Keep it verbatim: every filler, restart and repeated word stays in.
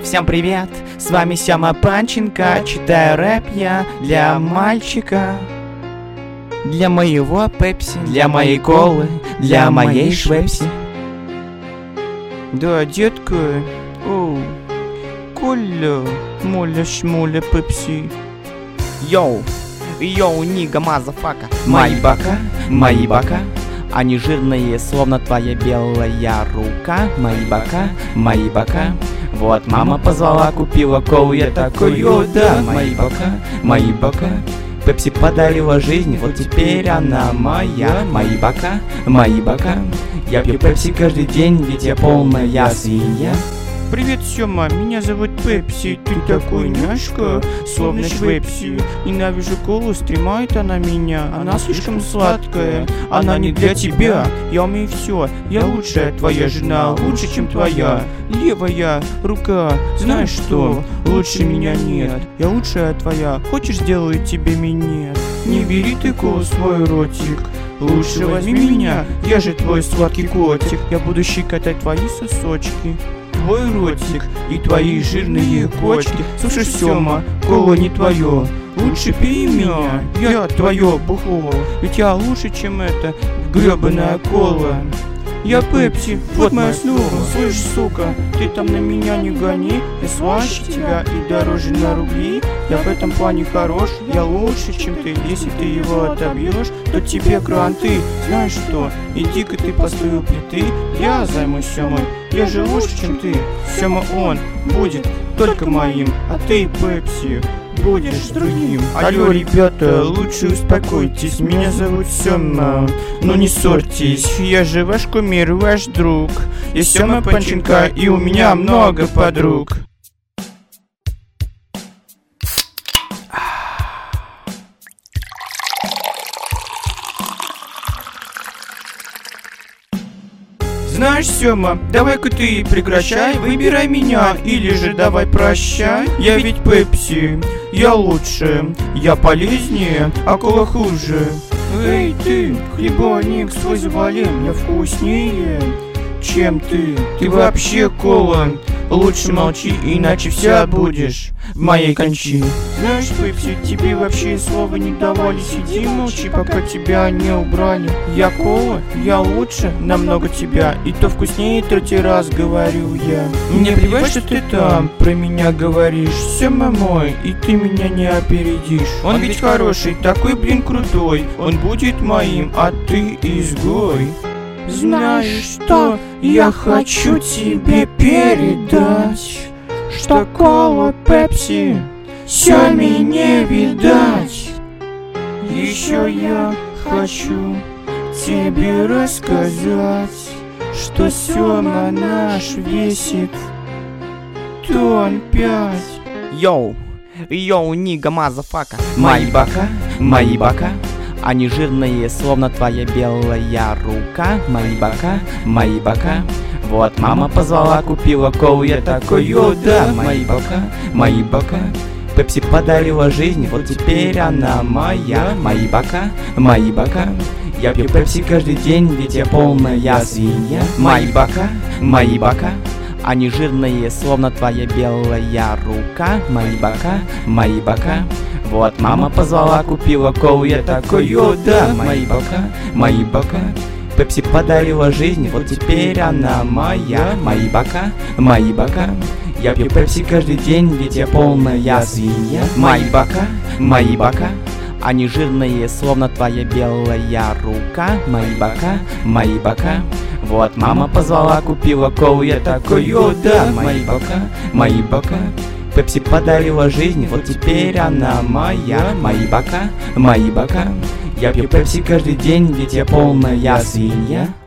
Всем привет, с вами Сема Панченко. Читаю рэп я для мальчика, для моего пепси, для моей колы, для моей швепси. Да, детка, оу, коля, моля, шмоля, пепси. Йоу, йоу, нига, мазафака. Мои бока, мои бока, они жирные, словно твоя белая рука. Мои бока, мои бока. Вот мама позвала, купила колу, я такой, о, да. Мои бока, мои бока. Пепси подарила жизнь, вот теперь она моя. Мои бока, мои бока. Я пью пепси каждый день, ведь я полная свинья. Привет, Сема, меня зовут Пепси. Ты такой няшка, словно швепси. Ненавижу колу, стремает она меня. Она слишком сладкая, она не для тебя. Я умею все, я лучшая твоя жена, лучше, чем твоя левая рука. Знаешь что, лучше меня нет. Я лучшая твоя, хочешь, сделаю тебе минет. Не бери ты колу в свой ротик, лучше возьми меня, я же твой сладкий котик. Я буду щекотать твои сосочки, твой ротик и твои жирные кочки. Слушай, Сема, кола не твое, лучше пей меня, я твое бухло. Ведь я лучше, чем эта гребаная кола. Я Пепси, вот моя слово. Слышь, сука, ты там на меня не гони. Я слаще тебя и дороже на рубли. Я в этом плане хорош, я лучше, чем ты. Если ты его отобьешь, то тебе кранты. Знаешь что, иди-ка ты постой у плиты. Я займусь Семой, я же лучше, чем ты. Сема он будет только моим, а ты, Пепси, будешь другим. Алло, ребята, лучше успокойтесь, меня зовут Сема, но не ссорьтесь, я же ваш кумир, ваш друг. Я Сема Панченко, и у меня много подруг. Знаешь, Сема, давай-ка ты прекращай, выбирай меня, или же давай прощай. Я ведь Пепси, я лучше, я полезнее, а кола хуже. Эй ты, хлебоник, свой завалим, я вкуснее, чем ты. Ты вообще кола, лучше молчи, иначе вся будешь в моей кончи. Знаешь, Пепси, тебе вообще слова не давали. Сиди молчи, пока тебя не убрали. Я кола, я лучше намного тебя, и то вкуснее третий раз говорю я. Мне плевать, что ты там про меня говоришь, Сема мой, и ты меня не опередишь. Он ведь хороший, такой, блин, крутой, он будет моим, а ты изгой. Знаешь что, я хочу тебе передать, что кола Пепси Семе не видать. Еще я хочу тебе рассказать, что Сема наш весит тонн пять. Йоу, йоу, нига, мазафака. Мои бока, мои бока, они жирные, словно твоя белая рука. Мои бока, мои бока. Вот мама позвала, купила колу, я такой, о, да. Мои бока, мои бока. Пепси подарила жизнь, вот теперь она моя. Мои бока, мои бока. Я пью пепси каждый день, ведь я полная свинья. Мои бока, мои бока, они жирные, словно твоя белая рука. Мои бока, мои бока. Вот мама позвала, купила колу, я такой, о, да. Мои бока, мои бока. Пепси подарила жизнь, вот теперь она моя. Мои бока, мои бока. Я пью пепси каждый день, ведь я полная свинья. Мои бока, мои бока, они жирные, словно твоя белая рука. Мои бока, мои бока. Вот мама позвала, купила колу, я такой, о, да. Мои бока, мои бока. Пепси подарила жизнь, вот теперь она моя. Мои бока, мои бока. Я пью пепси каждый день, ведь я полная свинья.